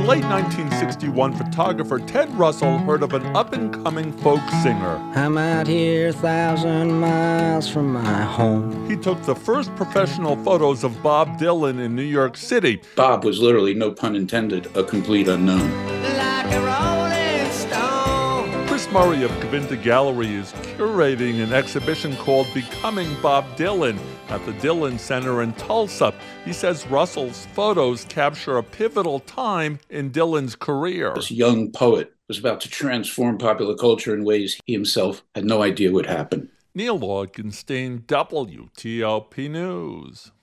In late 1961, photographer Ted Russell heard of an up-and-coming folk singer. I'm out here 1,000 miles from my home. He took the first professional photos of Bob Dylan in New York City. Bob was literally, no pun intended, a complete unknown. Like a rolling stone. Chris Murray of Cavinta Gallery is curating an exhibition called Becoming Bob Dylan at the Dylan Center in Tulsa. He says Russell's photos capture a pivotal time in Dylan's career. This young poet was about to transform popular culture in ways he himself had no idea would happen. Neil Augenstein, WTOP News.